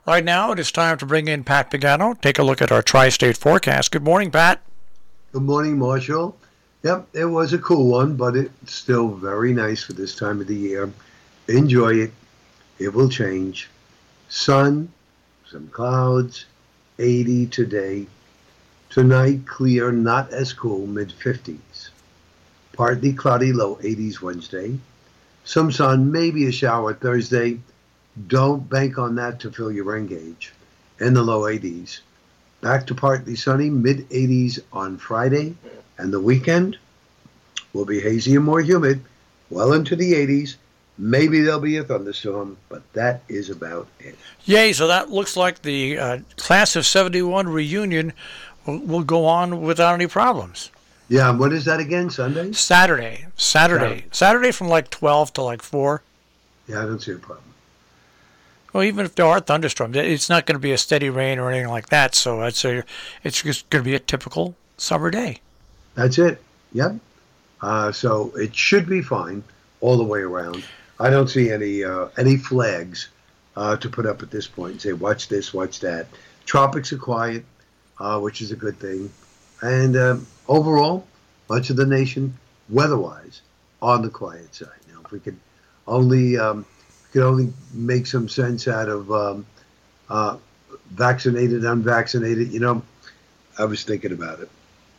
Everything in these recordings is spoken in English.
Right now, it is time to bring in Pat Pagano. Take a look at our tri-state forecast. Good morning, Pat. Good morning, Marshall. Yep, it was a cool one, but it's still very nice for this time of the year. Enjoy it. It will change. Sun, some clouds, 80 today. Tonight, clear, not as cool, mid-50s. Partly cloudy, low 80s Wednesday. Some sun, maybe a shower Thursday. Don't bank on that to fill your rain gauge. In the low 80s. Back to partly sunny, mid-80s on Friday. And the weekend will be hazy and more humid, well into the 80s. Maybe there'll be a thunderstorm, but that is about it. Yay, so that looks like the class of 71 reunion will go on without any problems. Yeah, and what is that again, Sunday? Saturday from like 12 to like 4. Yeah, I don't see a problem. Well, even if there are thunderstorms, it's not going to be a steady rain or anything like that, so I'd say it's just going to be a typical summer day. That's it. Yep. So it should be fine all the way around. I don't see any flags to put up at this point and say, watch this, watch that. Tropics are quiet, which is a good thing. And overall, much of the nation, weather-wise, on the quiet side. Now, if we could only make some sense out of vaccinated, unvaccinated. I was thinking about it.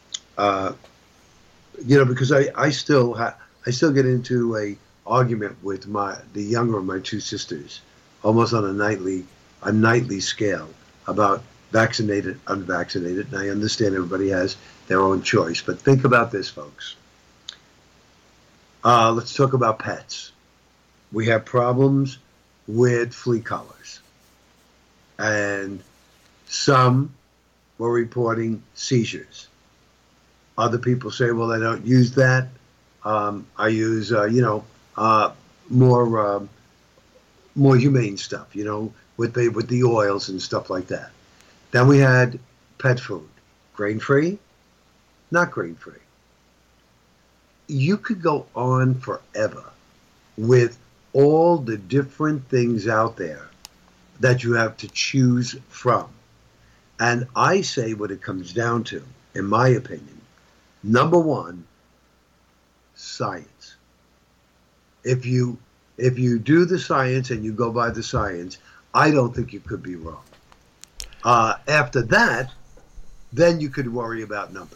Because I still get into a argument with the younger of my two sisters, almost on a nightly scale about vaccinated, unvaccinated. And I understand everybody has their own choice, but think about this, folks. Let's talk about pets. We have problems with flea collars. And some were reporting seizures. Other people say, well, I don't use that. I use, more humane stuff, with the oils and stuff like that. Then we had pet food. Grain-free, not grain-free. You could go on forever with all the different things out there that you have to choose from. And I say what it comes down to, in my opinion, number one, science. If you do the science and you go by the science, I don't think you could be wrong. After that, then you could worry about numbers.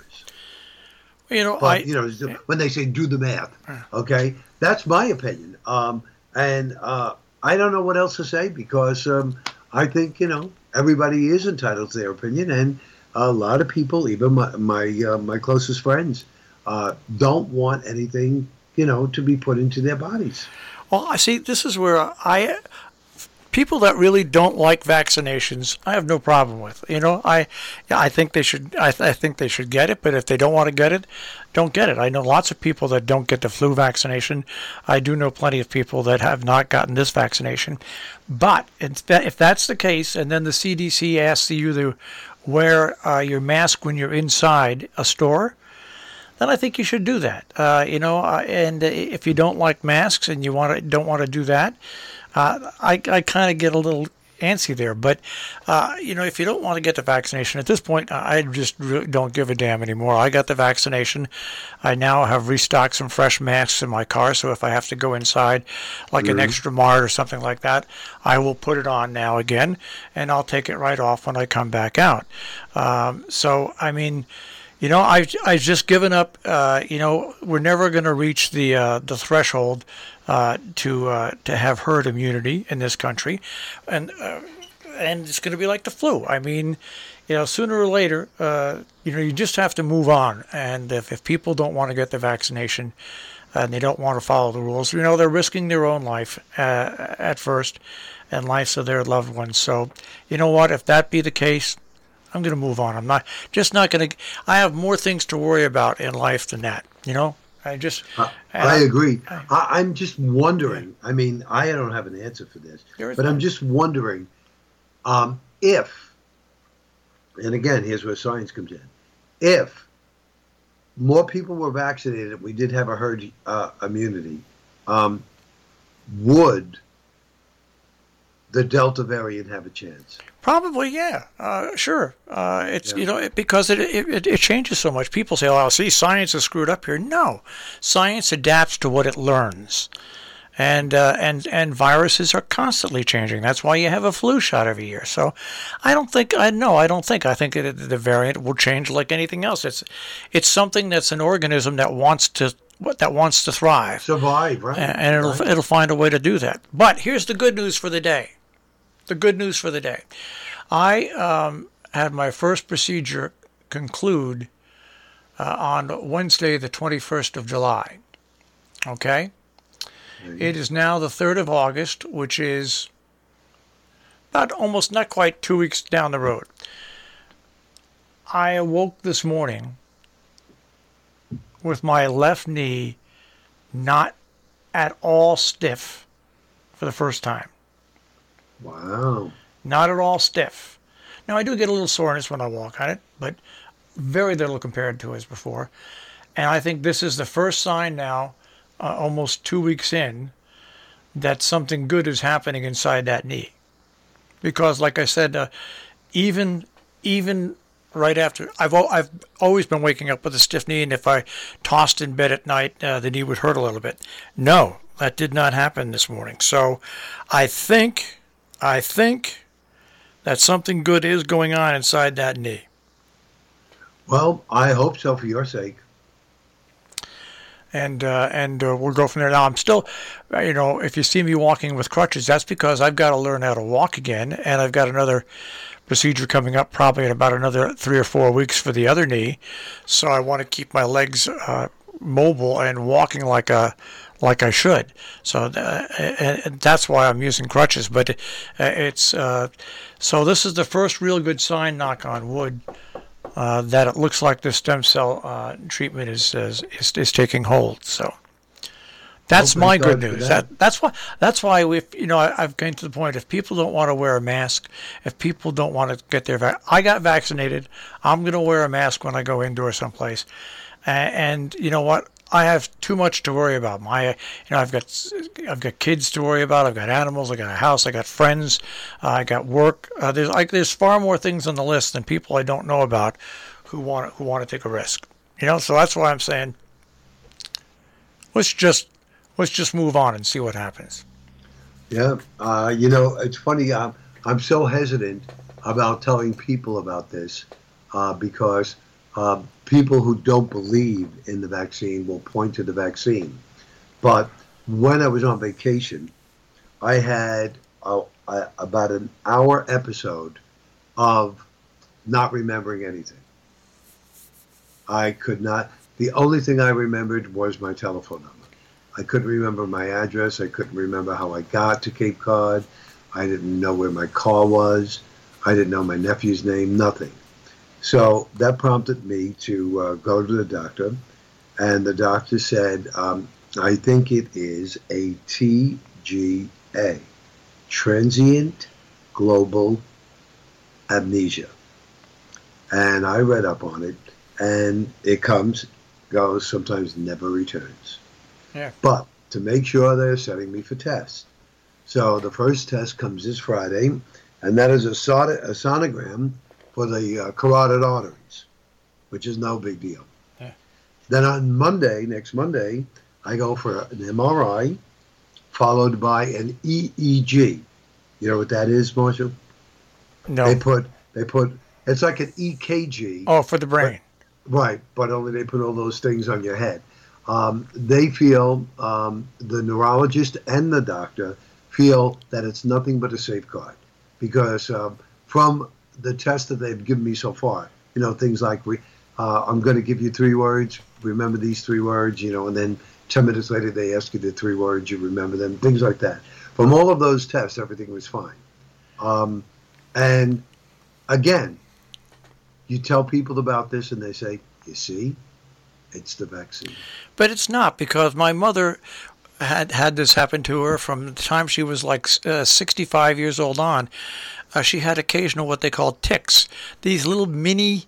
When they say do the math, okay, that's my opinion. And I don't know what else to say because I think, everybody is entitled to their opinion. And a lot of people, even my closest friends, don't want anything, to be put into their bodies. Well, I see, this is where people that really don't like vaccinations, I have no problem with. I think they should. I think they should get it. But if they don't want to get it, don't get it. I know lots of people that don't get the flu vaccination. I do know plenty of people that have not gotten this vaccination. But if that's the case, and then the CDC asks you to wear your mask when you're inside a store, then I think you should do that. And if you don't like masks and you don't want to do that. I kind of get a little antsy there. But, if you don't want to get the vaccination, at this point, I just really don't give a damn anymore. I got the vaccination. I now have restocked some fresh masks in my car, so if I have to go inside, like an Extra Mart or something like that, I will put it on now again, and I'll take it right off when I come back out. I've just given up. We're never going to reach the threshold to have herd immunity in this country, and it's going to be like the flu. Sooner or later, you just have to move on. And if people don't want to get the vaccination and they don't want to follow the rules, they're risking their own life at first and lives of their loved ones. So, you know what? If that be the case, I'm going to move on. I'm not going to. I have more things to worry about in life than that. I agree. I'm just wondering. I don't have an answer for this, but I'm just wondering if, and again, here's where science comes in. If more people were vaccinated, we did have a herd immunity. Would the Delta variant have a chance? Probably, yeah. Sure. It's Yeah. because it changes so much. People say, "Oh, see, science is screwed up here." No, science adapts to what it learns, and viruses are constantly changing. That's why you have a flu shot every year. So, I don't think I know. I don't think I think the variant will change like anything else. It's something that's an organism that wants to thrive, Survive, right? and Right. it'll find a way to do that. But here's the good news for the day. The good news for the day. I had my first procedure conclude on Wednesday, the 21st of July. Okay? It is now the 3rd of August, which is about almost not quite 2 weeks down the road. I awoke this morning with my left knee not at all stiff for the first time. Wow. Not at all stiff. Now, I do get a little soreness when I walk on it, but very little compared to as before. And I think this is the first sign now, almost 2 weeks in, that something good is happening inside that knee. Because, like I said, even right after, I've always been waking up with a stiff knee, and if I tossed in bed at night, the knee would hurt a little bit. No, that did not happen this morning. So I think that something good is going on inside that knee. Well, I hope so for your sake. And we'll go from there. Now, I'm still, if you see me walking with crutches, that's because I've got to learn how to walk again, and I've got another procedure coming up probably in about another 3 or 4 weeks for the other knee. So I want to keep my legs mobile and walking like I should. So and that's why I'm using crutches. But it's so this is the first real good sign, knock on wood, that it looks like the stem cell treatment is taking hold. So that's Well, my thank good God for news. that. That's why I've came to the point. If people don't want to wear a mask, if people don't want to get I got vaccinated. I'm going to wear a mask when I go indoors someplace. And you know what? I have too much to worry about. I've got kids to worry about. I've got animals. I got a house. I got friends. I got work. There's far more things on the list than people I don't know about who want to take a risk. So that's why I'm saying let's just move on and see what happens. Yeah. It's funny. I'm so hesitant about telling people about this because people who don't believe in the vaccine will point to the vaccine. But when I was on vacation, I had about an hour episode of not remembering anything. I could not. The only thing I remembered was my telephone number. I couldn't remember my address. I couldn't remember how I got to Cape Cod. I didn't know where my car was. I didn't know my nephew's name, nothing. So that prompted me to go to the doctor, and the doctor said, I think it is a TGA, transient global amnesia. And I read up on it, and it comes, goes, sometimes never returns. Yeah. But to make sure, they're setting me for tests. So the first test comes this Friday, and that is a sonogram for the carotid arteries, which is no big deal. Yeah. Then on next Monday, I go for an MRI, followed by an EEG. You know what that is, Marshall? No. They put it's like an EKG. Oh, for the brain. Right, but only they put all those things on your head. They feel, the neurologist and the doctor feel that it's nothing but a safeguard because from the test that they've given me so far, things like I'm going to give you 3 words, remember these 3 words, and then 10 minutes later they ask you the 3 words, you remember them, things like that. From all of those tests, everything was fine. And again, you tell people about this and they say, you see, it's the vaccine. But it's not, because my mother had this happen to her from the time she was like 65 years old on. She had occasional what they call tics. These little mini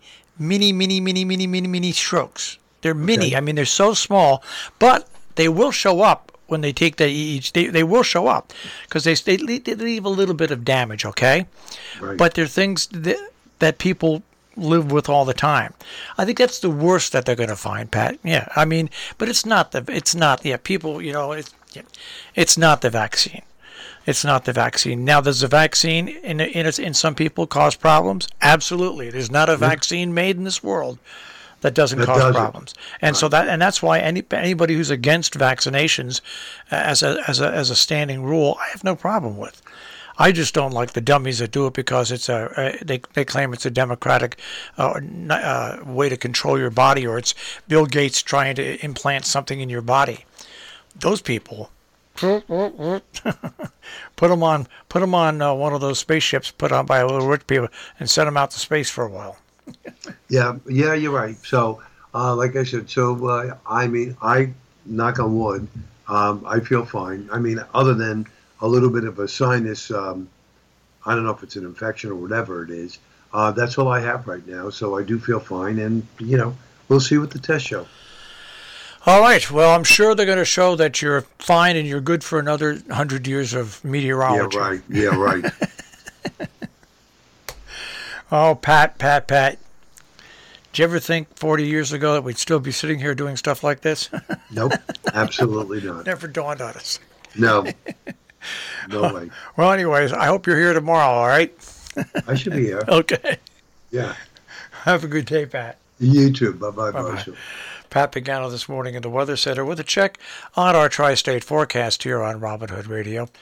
strokes. They're mini. Okay. I mean, they're so small, but they will show up when they take the EEG, they will show up because they leave a little bit of damage, okay? Right. But they're things that people live with all the time. I think that's the worst that they're going to find, Pat. Yeah, I mean, but it's not people, it's not the vaccine. It's not the vaccine. Now, does the vaccine in some people cause problems? Absolutely. There's not a vaccine made in this world that doesn't cause problems. And so that's why anybody who's against vaccinations as a standing rule, I have no problem with. I just don't like the dummies that do it because it's they claim it's a democratic way to control your body, or it's Bill Gates trying to implant something in your body. Those people, put them on one of those spaceships put on by little rich people and send them out to space for a while. Yeah, you're right. So, like I said, I mean, I knock on wood, I feel fine. I mean, other than a little bit of a sinus, I don't know if it's an infection or whatever it is. That's all I have right now. So I do feel fine, and we'll see what the tests show. All right. Well, I'm sure they're going to show that you're fine and you're good for another 100 years of meteorology. Yeah, right. Oh, Pat. Did you ever think 40 years ago that we'd still be sitting here doing stuff like this? Nope, absolutely not. Never dawned on us. No way. Well, anyways, I hope you're here tomorrow, all right? I should be here. Okay. Yeah. Have a good day, Pat. You too. Bye-bye. Pat Pagano this morning in the Weather Center with a check on our tri-state forecast here on Robin Hood Radio.